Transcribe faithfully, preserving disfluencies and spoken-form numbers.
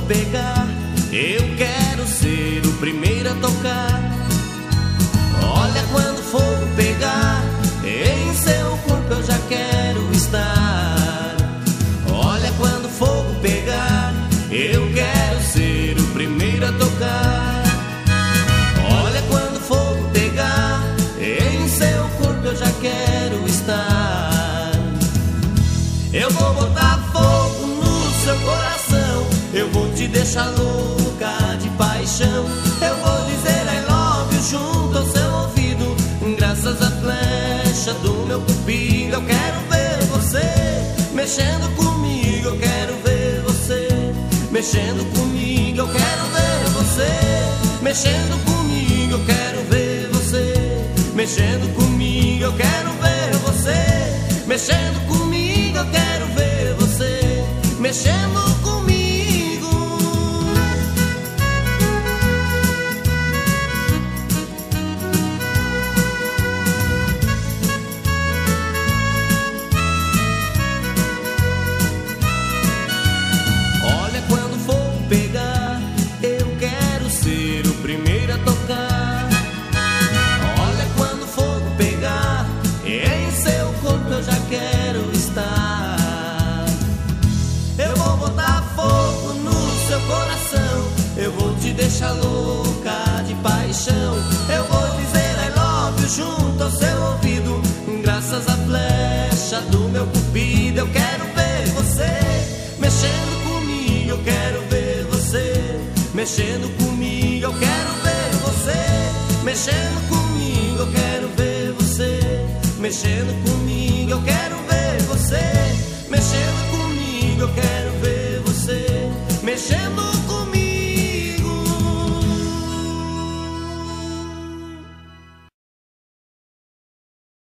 pegar, eu quero ser o primeiro a tocar. Olha, quando fogo pegar, em seu corpo eu já quero estar. Olha, quando fogo pegar, eu quero ser o primeiro a tocar. Olha, quando fogo pegar, em seu corpo eu já quero estar. Eu vou botar fogo no seu coração, eu vou te deixar louca de paixão. Eu vou dizer I love you junto ao seu ouvido, graças à flecha do meu cupido. Eu quero ver você mexendo comigo, eu quero ver você mexendo comigo, eu quero ver você mexendo comigo, eu quero ver você mexendo comigo, eu quero ver você mexendo comigo, eu quero ver você mexendo comigo. Olha, quando fogo pegar, eu quero ser o primeiro a tocar. Olha, quando fogo pegar, em seu corpo eu já quero estar. Eu vou botar fogo no seu coração, eu vou te deixar louca de paixão. Eu vou dizer I love you junto ao seu ouvido, graças à flecha do meu cupido. Eu quero ver você mexendo comigo, eu quero ver você mexendo comigo, eu quero ver você mexendo comigo, eu quero ver você mexendo comigo, eu quero ver você mexendo comigo, eu quero